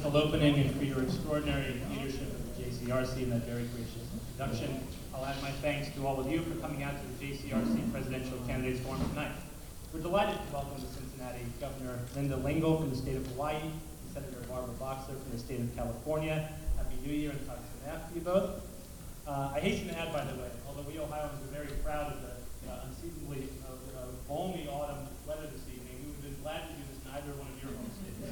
wonderful opening and for your extraordinary leadership of the JCRC and that very gracious introduction. I'll add my thanks to all of you for coming out to the JCRC Presidential Candidates Forum tonight. We're delighted to welcome to Cincinnati Governor Linda Lingle from the state of Hawaii and Senator Barbara Boxer from the state of California. Happy New Year and Chag Sameach to you both. I hasten to add, by the way, although we Ohioans are very proud of the unseasonably balmy autumn weather this evening, we would have been glad to do this in either one of your home states.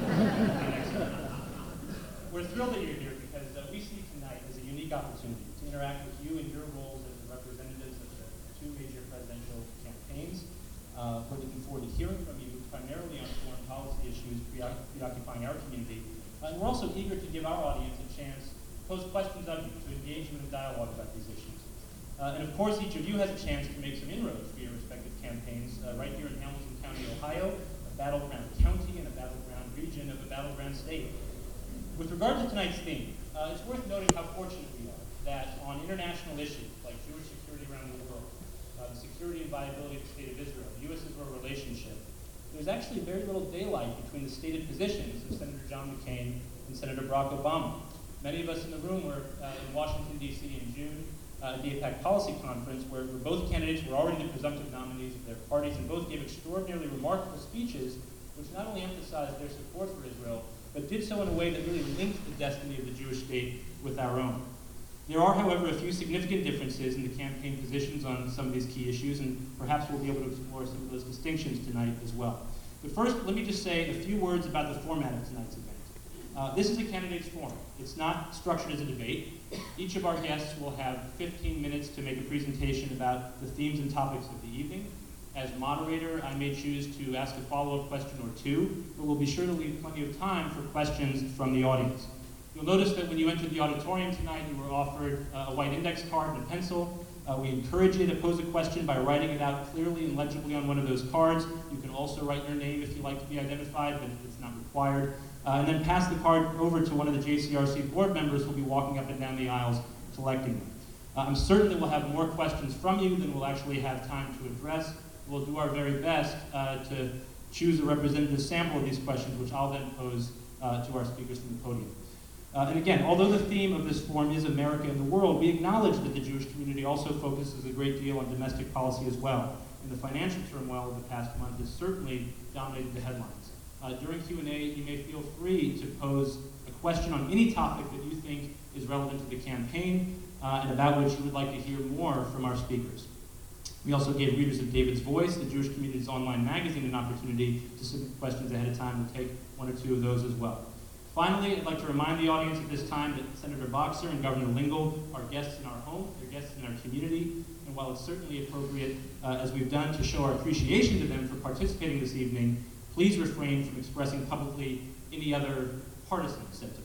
We're thrilled that you're here because we see tonight as a unique opportunity to interact with you in your roles as the representatives of the two major presidential campaigns. We're looking forward to hearing from you primarily on foreign policy issues preoccupying our community. And we're also eager to give our audience a chance to pose questions of you, to engage you in dialogue about these issues. And of course, each of you has a chance to make some inroads for your respective campaigns right here in Hamilton County, Ohio, a battleground county and a battleground region of a battleground state. With regard to tonight's theme, it's worth noting how fortunate we are that on international issues like Jewish security around the world, the security and viability of the state of Israel, the U.S.-Israel relationship, there's actually very little daylight between the stated positions of Senator John McCain and Senator Barack Obama. Many of us in the room were in Washington, D.C. in June at the AIPAC Policy Conference, where both candidates were already the presumptive nominees of their parties and both gave extraordinarily remarkable speeches which not only emphasized their support for Israel, but did so in a way that really linked the destiny of the Jewish state with our own. There are, however, a few significant differences in the campaign positions on some of these key issues, and perhaps we'll be able to explore some of those distinctions tonight as well. But first, let me just say a few words about the format of tonight's event. This is a candidates forum. It's not structured as a debate. Each of our guests will have 15 minutes to make a presentation about the themes and topics of the evening. As moderator, I may choose to ask a follow-up question or two, but we'll be sure to leave plenty of time for questions from the audience. You'll notice that when you entered the auditorium tonight, you were offered a white index card and a pencil. We encourage you to pose a question by writing it out clearly and legibly on one of those cards. You can also write your name if you'd like to be identified, but it's not required. And then pass the card over to one of the JCRC board members who will be walking up and down the aisles collecting them. I'm certain that we'll have more questions from you than we'll actually have time to address. We'll do our very best to choose a representative sample of these questions, which I'll then pose to our speakers from the podium. And again, although the theme of this forum is America and the world, we acknowledge that the Jewish community also focuses a great deal on domestic policy as well. And the financial turmoil of the past month has certainly dominated the headlines. During Q&A, you may feel free to pose a question on any topic that you think is relevant to the campaign and about which you would like to hear more from our speakers. We also gave readers of David's Voice, the Jewish community's online magazine, an opportunity to submit questions ahead of time. We'll take one or two of those as well. Finally, I'd like to remind the audience at this time that Senator Boxer and Governor Lingle are guests in our home, they're guests in our community, and while it's certainly appropriate, as we've done, to show our appreciation to them for participating this evening, please refrain from expressing publicly any other partisan sentiments.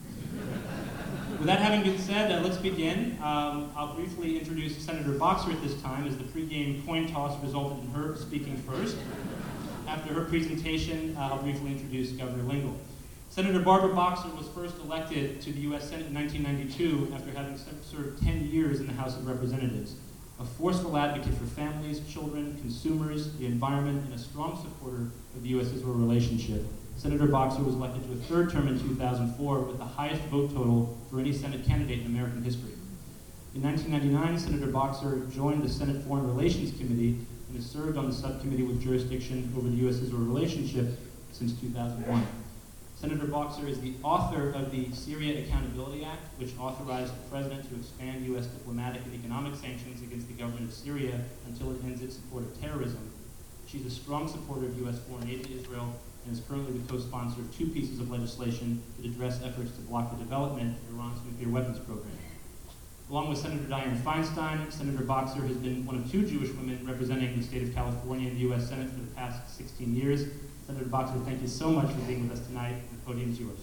With that having been said, let's begin. I'll briefly introduce Senator Boxer at this time, as the pregame coin toss resulted in her speaking first. After her presentation, I'll briefly introduce Governor Lingle. Senator Barbara Boxer was first elected to the U.S. Senate in 1992 after having served 10 years in the House of Representatives. A forceful advocate for families, children, consumers, the environment, and a strong supporter of the U.S.-Israel relationship, Senator Boxer was elected to a third term in 2004 with the highest vote total for any Senate candidate in American history. In 1999, Senator Boxer joined the Senate Foreign Relations Committee and has served on the subcommittee with jurisdiction over the U.S.-Israel relationship since 2001. Senator Boxer is the author of the Syria Accountability Act, which authorized the president to expand U.S. diplomatic and economic sanctions against the government of Syria until it ends its support of terrorism. She's a strong supporter of U.S. foreign aid to Israel and is currently the co-sponsor of 2 pieces of legislation that address efforts to block the development of Iran's nuclear weapons program. Along with Senator Dianne Feinstein, Senator Boxer has been one of 2 Jewish women representing the state of California in the U.S. Senate for the past 16 years. Senator Boxer, thank you so much for being with us tonight. The podium's yours.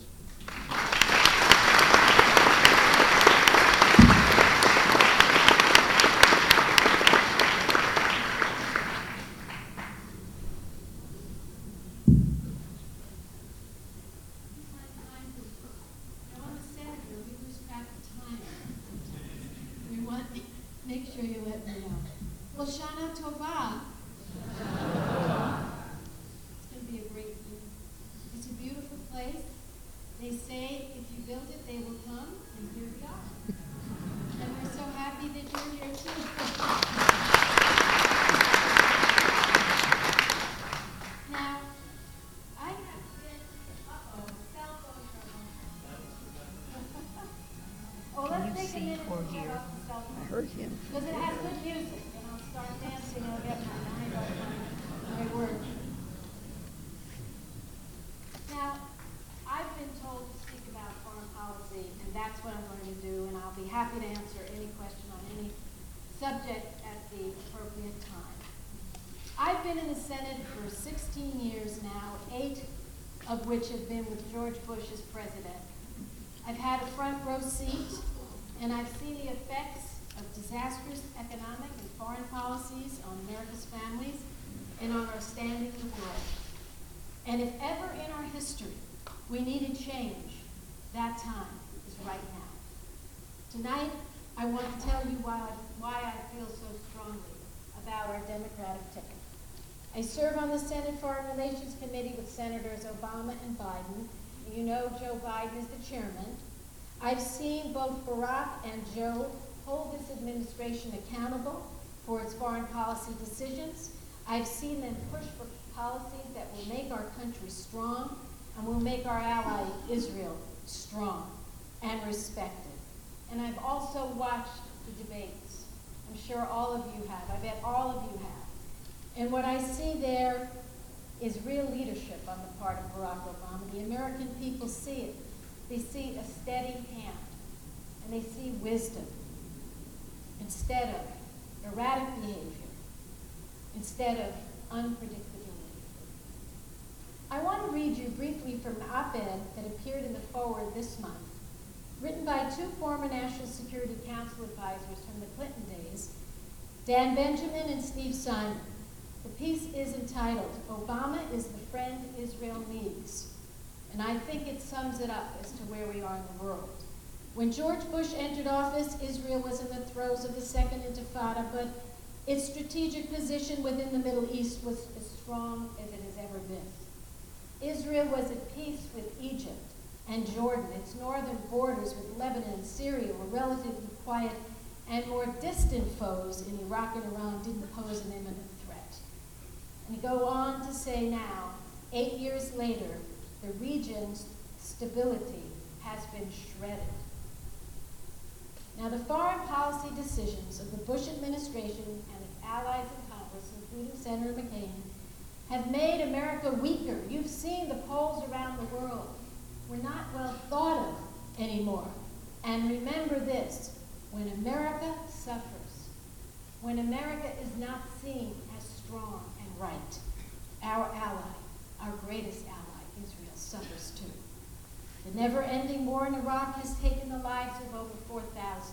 Make sure you let me know. Well, Shana Tova. It's going to be a great year. It's a beautiful place. They say see or hear. I heard him. Because it has good music, and I'll start dancing, I'll get my mind off my word. Now, I've been told to speak about foreign policy, and that's what I'm going to do, and I'll be happy to answer any question on any subject at the appropriate time. I've been in the Senate for 16 years now, 8 of which have been with George Bush as president. I've had a front row seat, and I've seen the effects of disastrous economic and foreign policies on America's families and on our standing in the world. And if ever in our history we needed change, that time is right now. Tonight, I want to tell you why I feel so strongly about our Democratic ticket. I serve on the Senate Foreign Relations Committee with Senators Obama and Biden. You know Joe Biden is the chairman. I've seen both Barack and Joe hold this administration accountable for its foreign policy decisions. I've seen them push for policies that will make our country strong and will make our ally Israel strong and respected. And I've also watched the debates. I'm sure all of you have. I bet all of you have. And what I see there is real leadership on the part of Barack Obama. The American people see it. They see a steady hand, and they see wisdom instead of erratic behavior, instead of unpredictability. I want to read you briefly from an op-ed that appeared in the Forward this month, written by 2 former National Security Council advisors from the Clinton days, Dan Benjamin and Steve Simon. The piece is entitled, "Obama is the Friend Israel Needs." And I think it sums it up as to where we are in the world. When George Bush entered office, Israel was in the throes of the Second Intifada, but its strategic position within the Middle East was as strong as it has ever been. Israel was at peace with Egypt and Jordan. Its northern borders with Lebanon and Syria were relatively quiet, and more distant foes in Iraq and Iran didn't pose an imminent threat. And go on to say now, 8 years later, the region's stability has been shredded. Now, the foreign policy decisions of the Bush administration and its allies in Congress, including Senator McCain, have made America weaker. You've seen the polls around the world. We're not well thought of anymore. And remember this, when America suffers, when America is not seen as strong and right, our ally, our greatest ally, Israel, suffers too. The never-ending war in Iraq has taken the lives of over 4,000,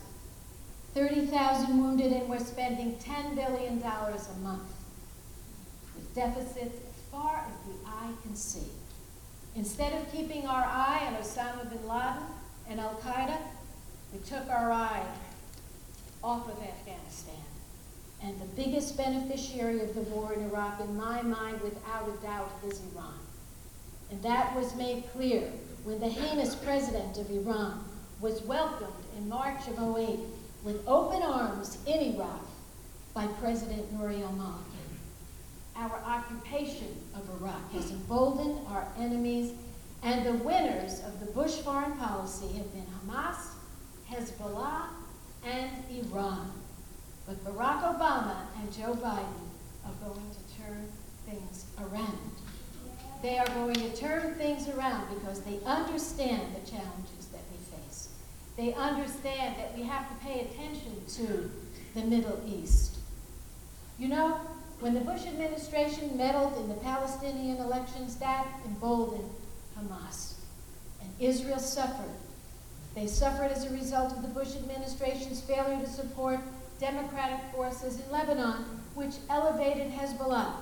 30,000 wounded, and we're spending $10 billion a month, with deficits as far as the eye can see. Instead of keeping our eye on Osama bin Laden and Al-Qaeda, we took our eye off of Afghanistan. And the biggest beneficiary of the war in Iraq, in my mind, without a doubt, is Iran. And that was made clear when the heinous president of Iran was welcomed in March of '08 with open arms in Iraq by President Nouri al-Maliki. Our occupation of Iraq has emboldened our enemies, and the winners of the Bush foreign policy have been Hamas, Hezbollah, and Iran. But Barack Obama and Joe Biden are going to turn things around. They are going to turn things around because they understand the challenges that we face. They understand that we have to pay attention to the Middle East. You know, when the Bush administration meddled in the Palestinian elections, that emboldened Hamas. And Israel suffered. They suffered as a result of the Bush administration's failure to support democratic forces in Lebanon, which elevated Hezbollah.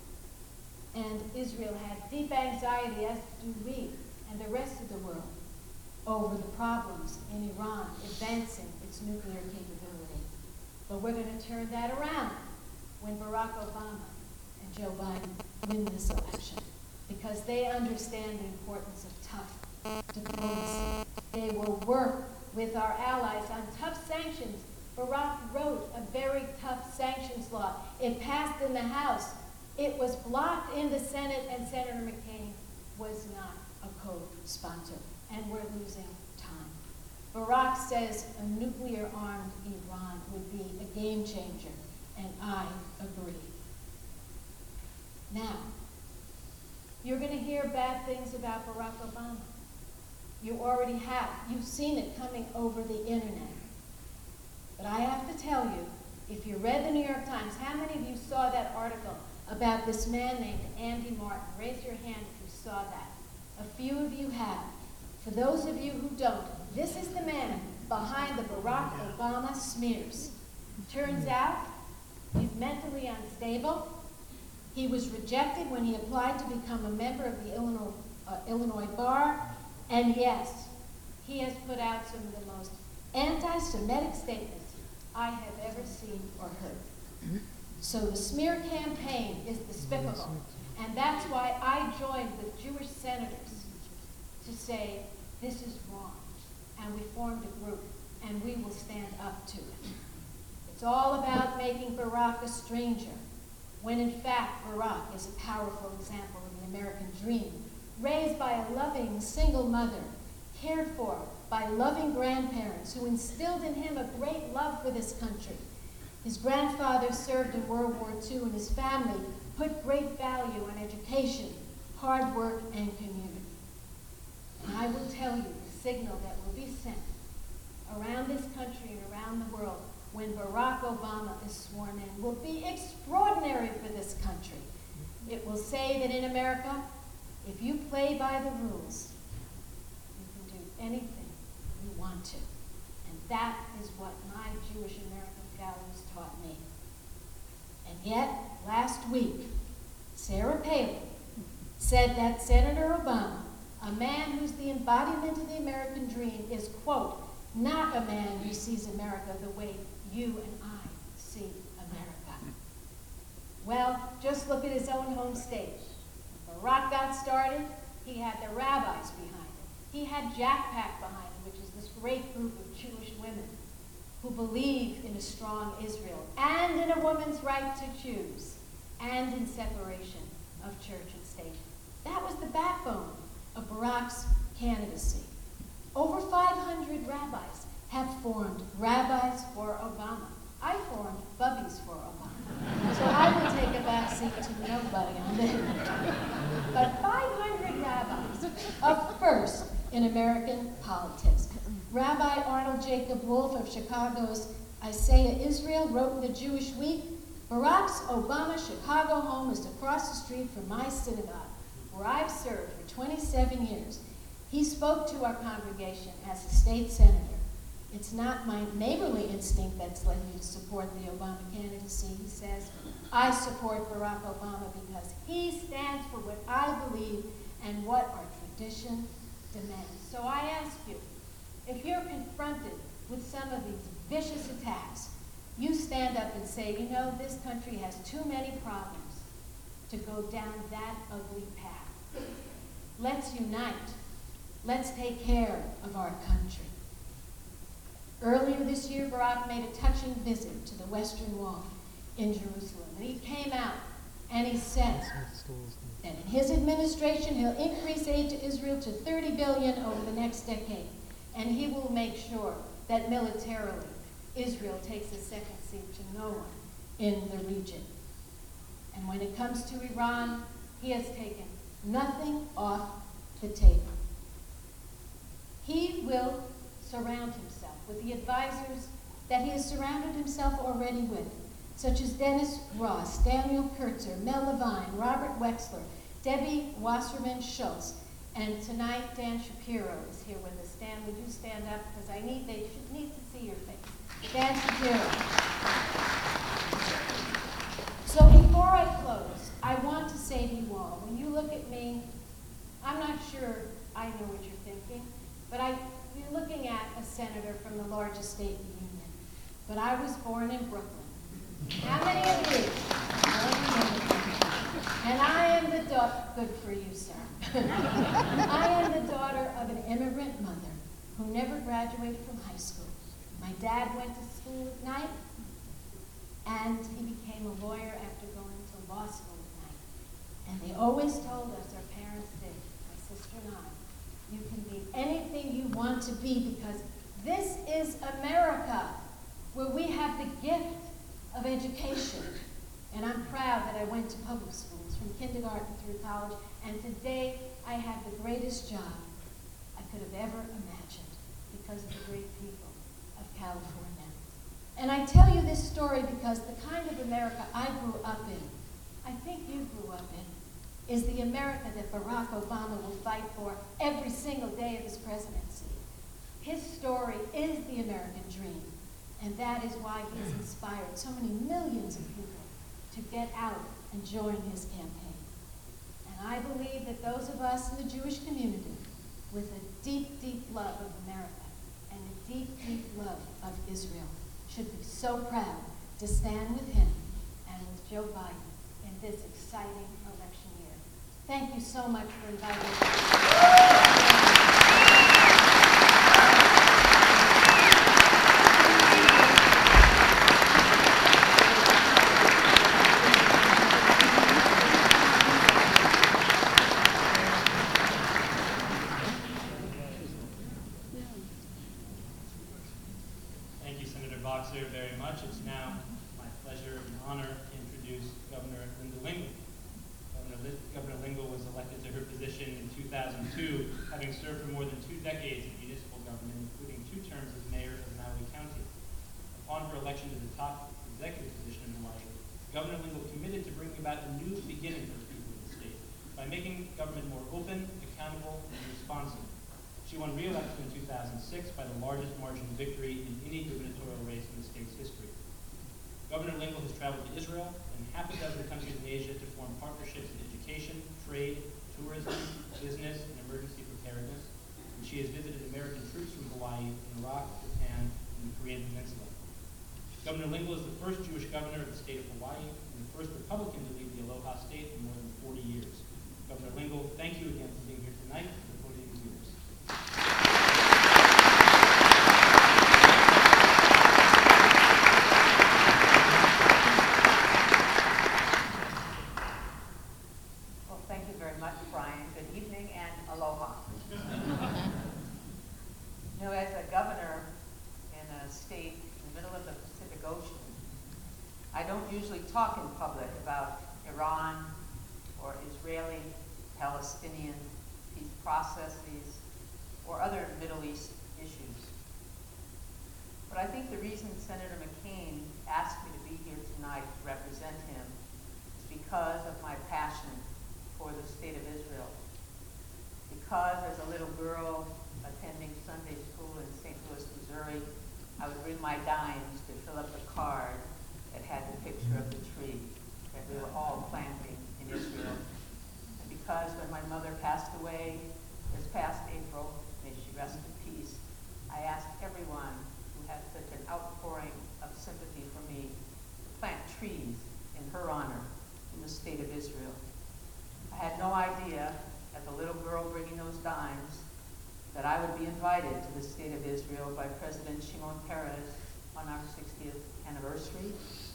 And Israel had deep anxiety, as do we and the rest of the world, over the problems in Iran advancing its nuclear capability. But we're going to turn that around when Barack Obama and Joe Biden win this election, because they understand the importance of tough diplomacy. They will work with our allies on tough sanctions. Barack wrote a very tough sanctions law. It passed in the House. It was blocked in the Senate, and Senator McCain was not a co-sponsor. And we're losing time. Barack says a nuclear-armed Iran would be a game changer, and I agree. Now, you're going to hear bad things about Barack Obama. You already have. You've seen it coming over the internet. But I have to tell you, if you read the New York Times, how many of you saw that article about this man named Andy Martin? Raise your hand if you saw that. A few of you have. For those of you who don't, this is the man behind the Barack Obama smears. Turns out, he's mentally unstable. He was rejected when he applied to become a member of the Illinois Bar. And yes, he has put out some of the most anti-Semitic statements I have ever seen or heard. So the smear campaign is despicable. And that's why I joined with Jewish senators to say, this is wrong. And we formed a group, and we will stand up to it. It's all about making Barack a stranger, when in fact Barack is a powerful example of the American dream, raised by a loving single mother, cared for by loving grandparents who instilled in him a great love for this country. His grandfather served in World War II, and his family put great value on education, hard work, and community. And I will tell you, the signal that will be sent around this country and around the world when Barack Obama is sworn in will be extraordinary for this country. It will say that in America, if you play by the rules, you can do anything you want to. And that is what my Jewish American values taught me. And yet, last week, Sarah Palin said that Senator Obama, a man who's the embodiment of the American dream, is, quote, not a man who sees America the way you and I see America. Well, just look at his own home state. When Barack got started, he had the rabbis behind him. He had Jack PAC behind him, which is this great group of Jewish women who believe in a strong Israel and in a woman's right to choose and in separation of church and state. That was the backbone of Barack's candidacy. Over 500 rabbis have formed Rabbis for Obama. I formed Bubbies for Obama. So I will take a back seat to nobody on that. But 500 rabbis, a first in American politics. Rabbi Arnold Jacob Wolf of Chicago's Isaiah Israel wrote in the Jewish Week, Barack's Obama Chicago home is across the street from my synagogue, where I've served for 27 years. He spoke to our congregation as a state senator. It's not my neighborly instinct that's led me to support the Obama candidacy. He says, I support Barack Obama because he stands for what I believe and what our tradition demands. So I ask you, if you're confronted with some of these vicious attacks, you stand up and say, you know, this country has too many problems to go down that ugly path. Let's unite. Let's take care of our country. Earlier this year, Barack made a touching visit to the Western Wall in Jerusalem. And he came out and he said that in his administration, he'll increase aid to Israel to $30 billion over the next decade. And he will make sure that militarily, Israel takes a second seat to no one in the region. And when it comes to Iran, he has taken nothing off the table. He will surround himself with the advisors that he has surrounded himself already with, such as Dennis Ross, Daniel Kurtzer, Mel Levine, Robert Wexler, Debbie Wasserman Schultz, and tonight Dan Shapiro is here with us. Dan, would you stand up? Because they need to see your face. Dan Shapiro. So before I close, I want to say to you all, when you look at me, I'm not sure I know what you're thinking, but you're looking at a senator from the largest state in the union. But I was born in Brooklyn. How many of you? And I am the daughter, good for you, sir. I am the daughter of an immigrant mother who never graduated from high school. My dad went to school at night, and he became a lawyer after going to law school at night. And they always told us, our parents did, my sister and I, you can be anything you want to be because This is America, where we have the gift of education. And I'm proud that I went to public schools from kindergarten through college, and today I have the greatest job I could have ever imagined because of the great people of California. And I tell you this story because the kind of America I grew up in, I think you grew up in, is the America that Barack Obama will fight for every single day of his presidency. His story is the American dream, and that is why he has inspired so many millions of people to get out and join his campaign. And I believe that those of us in the Jewish community, with a deep, deep love of America and a deep, deep love of Israel, should be so proud to stand with him and with Joe Biden in this exciting election year. Thank you so much for inviting me. Thank you, Senator Boxer, very much. It's now my pleasure and honor to introduce Governor Linda Lingle. Governor Lingle was elected to her position in 2002, having served for more than 2 decades in municipal government, including 2 terms as mayor of Maui County. Upon her election to the top executive position in Hawaii, Governor Lingle committed to bringing about a new beginning for the people of the state by making government more open, accountable, and responsive. She won re-election in 2006 by the largest margin of victory in any gubernatorial race in the state's history. Governor Lingle has traveled to Israel and half a dozen countries in Asia to form partnerships in education, trade, tourism, business, and emergency preparedness. And she has visited American troops from Hawaii in Iraq, Japan, and the Korean Peninsula. Governor Lingle is the first Jewish governor of the state of Hawaii and the first Republican to lead the Aloha State in more than 40 years. Governor Lingle, thank you again for being here tonight. The podium is yours. Well, thank you very much, Brian. Good evening and aloha. You know, as a governor in a state in the middle of the Pacific Ocean, I don't usually talk in public about Iran or Israeli-Palestinian peace processes or other Middle East issues. But I think the reason Senator McCain asked me to be here tonight to represent him is because of my passion for the state of Israel. Because as a little girl attending Sunday school in St. Louis, Missouri, I would bring my dimes to fill up the card that had the picture of the tree that we were all planting in Israel. And because when my mother passed away this past April, may she rest in peace, I asked everyone who had such an outpouring of sympathy for me to plant trees in her honor in the state of Israel. I had no idea, as a little girl bringing those dimes, that I would be invited to the state of Israel by President Shimon Peres on our 60th anniversary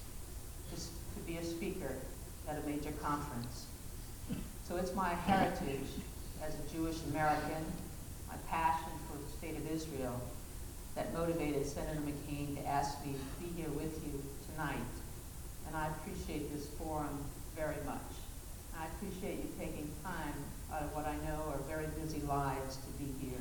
to be a speaker at a major conference. So it's my heritage as a Jewish American, my passion for the state of Israel, that motivated Senator McCain to ask me to be here with you tonight. And I appreciate this forum very much. I appreciate you taking time out of what I know are very busy lives to be here.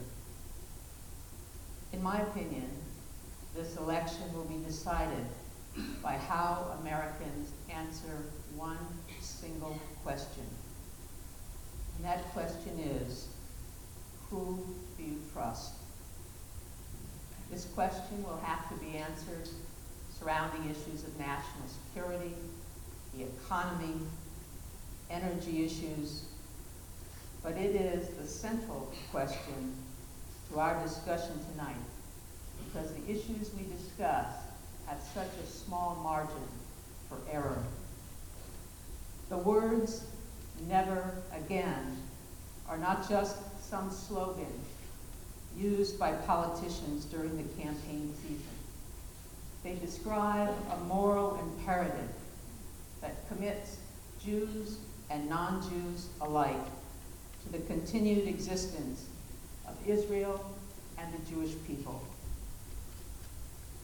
In my opinion, this election will be decided by how Americans answer one single question. And that question is, who do you trust? This question will have to be answered surrounding issues of national security, the economy, energy issues, but it is the central question to our discussion tonight because the issues we discuss have such a small margin for error. The words "never again" are not just some slogan used by politicians during the campaign season. They describe a moral imperative that commits Jews and non-Jews alike to the continued existence of Israel and the Jewish people.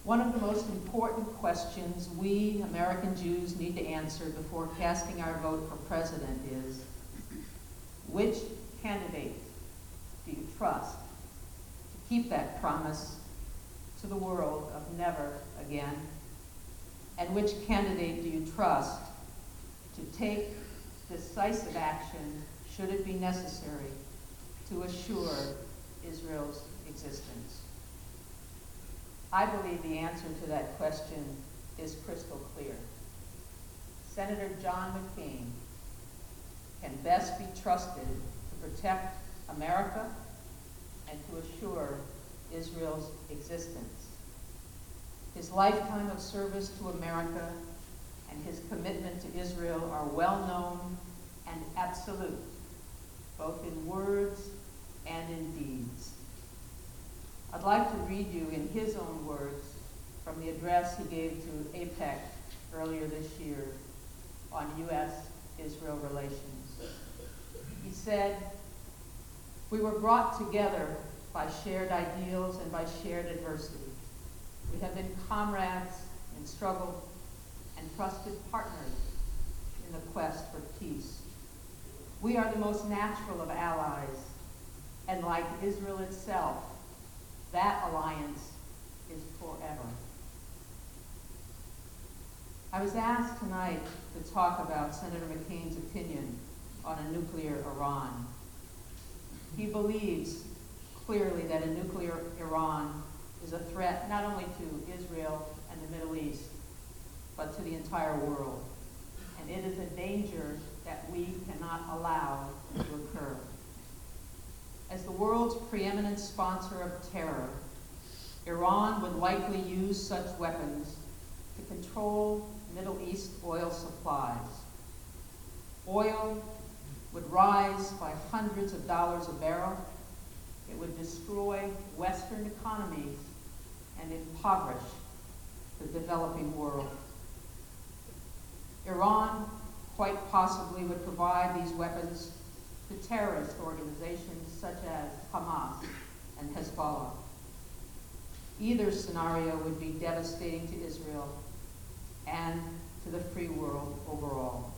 One of the most important questions we American Jews need to answer before casting our vote for president is, which candidate do you trust to keep that promise to the world of never again? And which candidate do you trust to take decisive action, should it be necessary, to assure Israel's existence? I believe the answer to that question is crystal clear. Senator John McCain can best be trusted to protect America and to assure Israel's existence. His lifetime of service to America and his commitment to Israel are well known and absolute, both in words and in deeds. I'd like to read you in his own words from the address he gave to AIPAC earlier this year on U.S.-Israel relations. He said, "We were brought together by shared ideals and by shared adversity. We have been comrades in struggle and trusted partners in the quest for peace. We are the most natural of allies, and like Israel itself, that alliance is forever." I was asked tonight to talk about Senator McCain's opinion on a nuclear Iran. He believes clearly that a nuclear Iran is a threat not only to Israel and the Middle East, but to the entire world. And it is a danger that we cannot allow to occur. As the world's preeminent sponsor of terror, Iran would likely use such weapons to control Middle East oil supplies. Oil would rise by hundreds of dollars a barrel. It would destroy Western economies and impoverish the developing world. Iran quite possibly would provide these weapons to terrorist organizations such as Hamas and Hezbollah. Either scenario would be devastating to Israel and to the free world overall.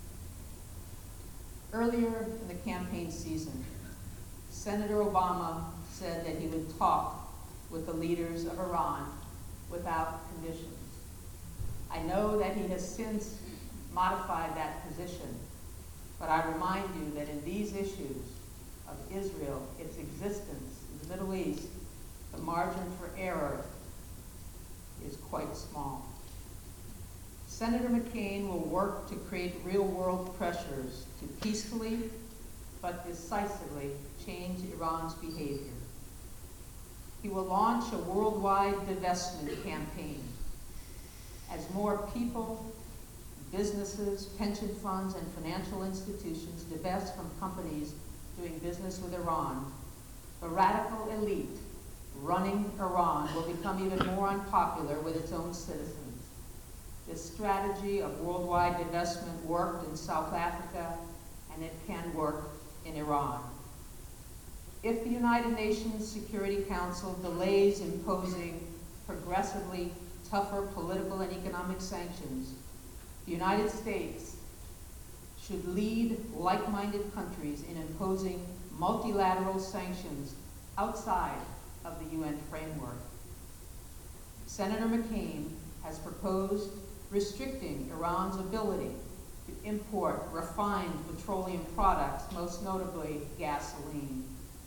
Earlier in the campaign season, Senator Obama said that he would talk with the leaders of Iran without conditions. I know that he has since modified that position, but I remind you that in these issues of Israel, its existence in the Middle East, the margin for error is quite small. Senator McCain will work to create real-world pressures to peacefully but decisively change Iran's behavior. He will launch a worldwide divestment campaign as more people, businesses, pension funds, and financial institutions divest from companies doing business with Iran. The radical elite running Iran will become even more unpopular with its own citizens. This strategy of worldwide divestment worked in South Africa, and it can work in Iran. If the United Nations Security Council delays imposing progressively tougher political and economic sanctions, the United States should lead like-minded countries in imposing multilateral sanctions outside of the UN framework. Senator McCain has proposed restricting Iran's ability to import refined petroleum products, most notably gasoline.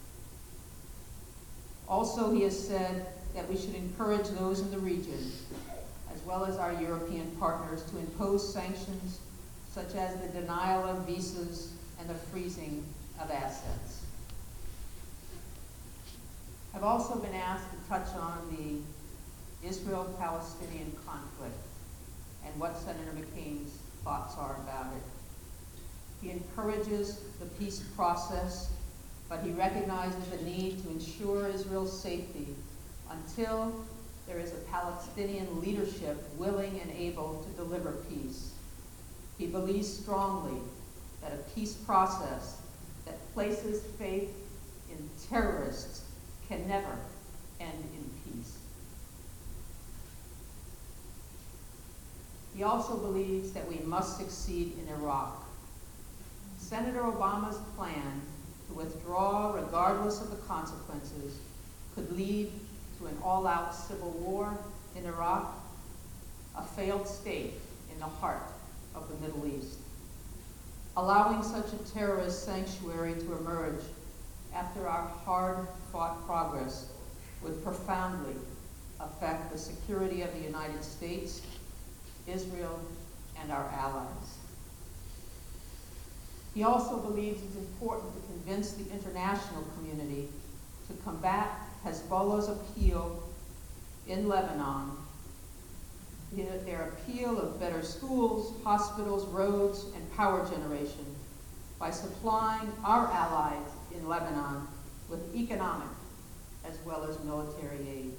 Also, he has said that we should encourage those in the region, as well as our European partners, to impose sanctions such as the denial of visas and the freezing of assets. I've also been asked to touch on the Israel-Palestinian conflict and what Senator McCain's thoughts are about it. He encourages the peace process, but he recognizes the need to ensure Israel's safety until there is a Palestinian leadership willing and able to deliver peace. He believes strongly that a peace process that places faith in terrorists can never end in peace. He also believes that we must succeed in Iraq. Senator Obama's plan to withdraw regardless of the consequences could lead to an all-out civil war in Iraq, a failed state in the heart of the Middle East. Allowing such a terrorist sanctuary to emerge after our hard-fought progress would profoundly affect the security of the United States, Israel, and our allies. He also believes it's important to convince the international community to combat Hezbollah's appeal in Lebanon, their appeal of better schools, hospitals, roads, and power generation by supplying our allies in Lebanon with economic as well as military aid.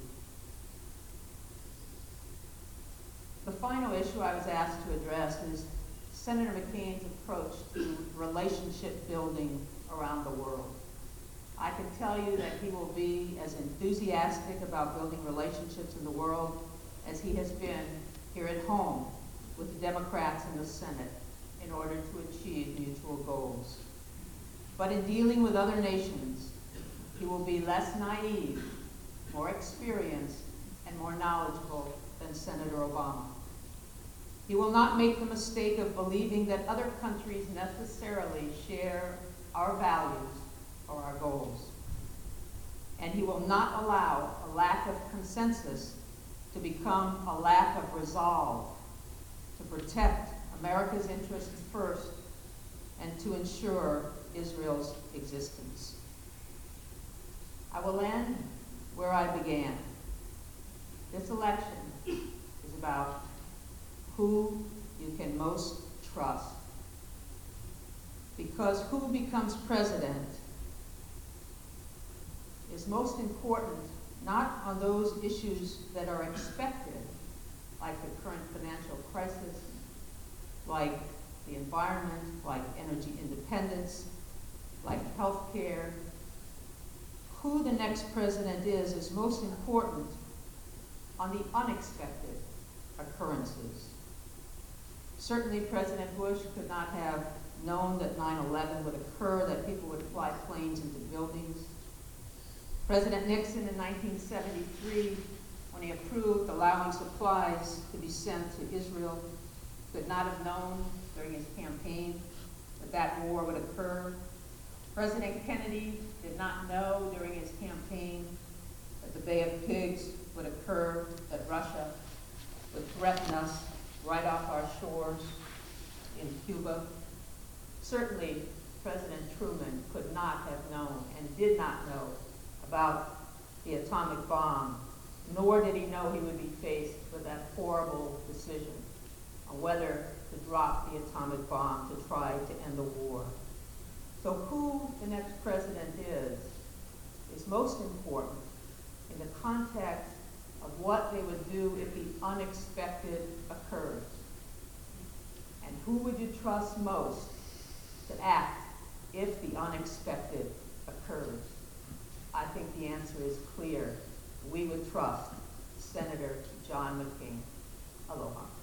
The final issue I was asked to address is Senator McCain's approach to relationship building around the world. I can tell you that he will be as enthusiastic about building relationships in the world as he has been here at home with the Democrats in the Senate in order to achieve mutual goals. But in dealing with other nations, he will be less naive, more experienced, and more knowledgeable than Senator Obama. He will not make the mistake of believing that other countries necessarily share our values or our goals. And he will not allow a lack of consensus to become a lack of resolve to protect America's interests first and to ensure Israel's existence. I will end where I began. This election is about who you can most trust. Because who becomes president is most important not on those issues that are expected, like the current financial crisis, like the environment, like energy independence, like health care. Who the next president is most important on the unexpected occurrences. Certainly President Bush could not have known that 9/11 would occur, that people would fly planes into buildings. President Nixon in 1973, when he approved allowing supplies to be sent to Israel, could not have known during his campaign that that war would occur. President Kennedy did not know during his campaign that the Bay of Pigs would occur, that Russia would threaten us right off our shores in Cuba. Certainly, President Truman could not have known and did not know about the atomic bomb, nor did he know he would be faced with that horrible decision on whether to drop the atomic bomb to try to end the war. So who the next president is most important in the context of what they would do if the unexpected occurs. And who would you trust most to act if the unexpected occurs? I think the answer is clear. We would trust Senator John McCain. Aloha.